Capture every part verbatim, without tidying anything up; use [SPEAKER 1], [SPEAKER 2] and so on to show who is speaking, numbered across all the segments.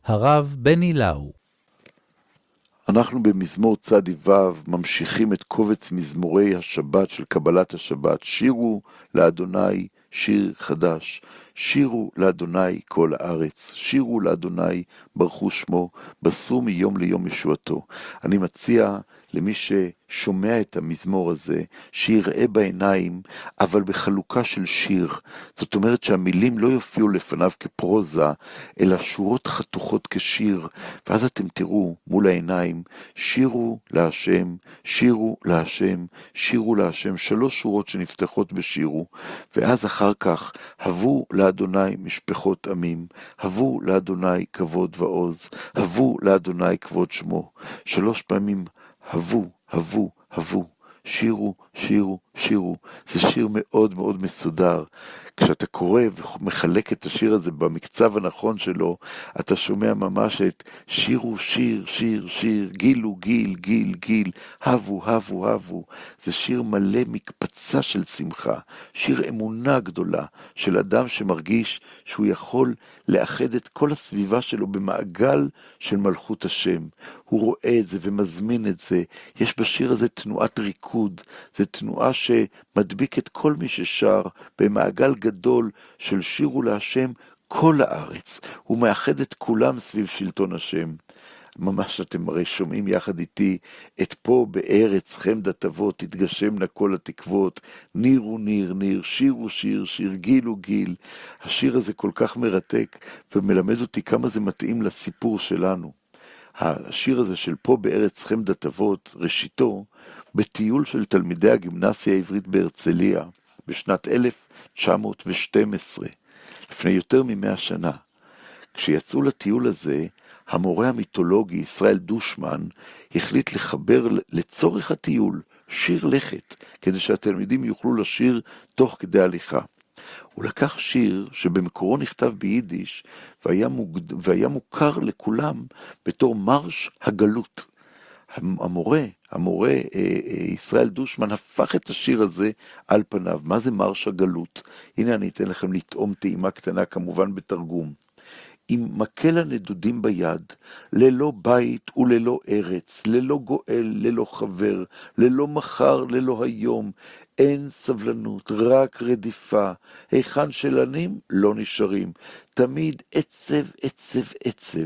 [SPEAKER 1] הרב בני לאו.
[SPEAKER 2] אנחנו במזמור צדי וו ממשיכים את קובץ מזמורי השבת של קבלת השבת. שירו לאדוני שיר חדש, שירו לאדוני כל הארץ, שירו לאדוני ברכו שמו, בשרו מיום ליום ישועתו. אני מציע למי ששומע את המזמור הזה, שיראה בעיניים, אבל בחלוקה של שיר. זאת אומרת שהמילים לא יופיעו לפניו כפרוזה, אלא שורות חתוכות כשיר, ואז אתם תראו מול העיניים, שירו להשם, שירו להשם, שירו להשם, שלוש שורות שנפתחות בשירו, ואז אחר כך, הבו לאדוני משפחות עמים, הבו לאדוני כבוד ועוז, הבו לאדוני כבוד שמו, שלוש פעמים, הבו, הבו, הבו, שירו, שירו, שירו. זה שיר מאוד מאוד מסודר. כשאתה קורא ומחלק את השיר הזה במקצב הנכון שלו, אתה שומע ממש את שירו, שיר, שיר, שיר, גילו, גיל, גיל, גיל, הבו, הבו, הבו. זה שיר מלא מקפצה של שמחה, שיר אמונה גדולה של אדם שמרגיש שהוא יכול לאחד את כל הסביבה שלו במעגל של מלכות השם. הוא רואה את זה ומזמין את זה. יש בשיר הזה תנועת ריקוד, זה תנועה שמדביק את כל מי ששר במעגל גדול של שירו להשם כל הארץ. הוא מאחד את כולם סביב שלטון השם. ממש אתם הרי שומעים יחד איתי את פה בארץ חמדת אבות, תתגשמנה כל התקוות, ניר הוא ניר ניר, שיר הוא שיר שיר, גיל הוא גיל. השיר הזה כל כך מרתק ומלמד אותי כמה זה מתאים לסיפור שלנו. השיר הזה של פה בארץ חמדת אבות, ראשיתו בטיול של תלמידי הגימנסיה העברית בהרצליה בשנת אלף תשע מאות ושתים עשרה, לפני יותר ממאה שנה. כשיצאו לטיול הזה, המורה המיתולוגי ישראל דושמן החליט לחבר לצורך הטיול שיר לכת, כדי שהתלמידים יוכלו לשיר תוך כדי הליכה. הוא לקח שיר שבמקורו נכתב ביידיש, והיה, מוגד... והיה מוכר לכולם בתור מרש הגלות. המורה, המורה ישראל דושמן הפך את השיר הזה על פניו. מה זה מרש הגלות? הנה אני אתן לכם לטעום טעימה קטנה, כמובן בתרגום. עם מקל הנדודים ביד, ללא בית וללא ארץ, ללא גואל, ללא חבר, ללא מחר, ללא היום, אין סבלנות, רק רדיפה, היכן שלנים לא נשארים, תמיד עצב, עצב, עצב,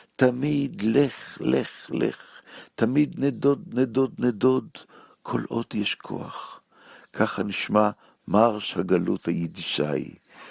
[SPEAKER 2] תמיד לך, לך, לך, תמיד נדוד, נדוד, נדוד, כל עוד יש כוח. ככה נשמע מרש הגלות היידישאי.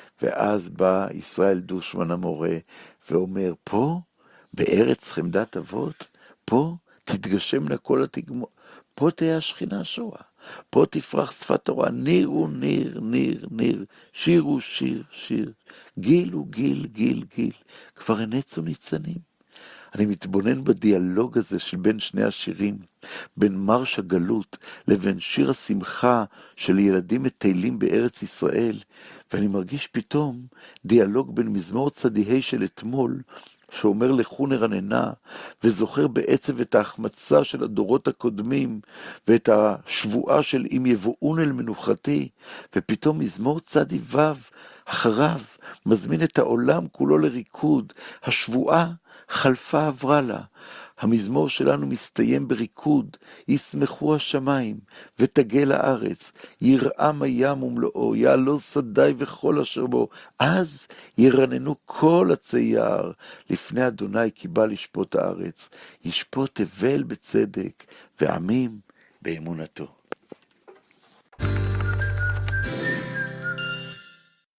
[SPEAKER 2] ואז בא ישראל דושמן המורה ואומר, פה, בארץ חמדת אבות, פה תתגשמנה כל התגמור, פה תהיה השכינה שואה, פה תפרח שפת תורה, ניר הוא ניר, ניר, ניר, שיר הוא שיר, שיר, גיל הוא גיל, גיל, גיל, כבר הנצו ניצנים. אני מתבונן בדיאלוג הזה של בין שני השירים, בין מרש הגלות לבין שיר השמחה של ילדים מטיילים בארץ ישראל, ואני מרגיש פתאום דיאלוג בין מזמור צדיהי של אתמול, שאומר לכו נרננה, וזוכר בעצב את ההחמצה של הדורות הקודמים, ואת השבועה של אם יבואון אל מנוחתי, ופתאום מזמור צדי וו, אחריו, מזמין את העולם כולו לריקוד, השבועה חלפה עברה לה. המזמור שלנו מסתיים בריקוד, ישמחו השמיים ותגל הארץ, ירעם הים ומלואו, יעלוז שדי וכל אשר בו, אז ירננו כל עצי יער, לפני אדוני כי בא לשפוט הארץ, ישפוט תבל בצדק ועמים באמונתו.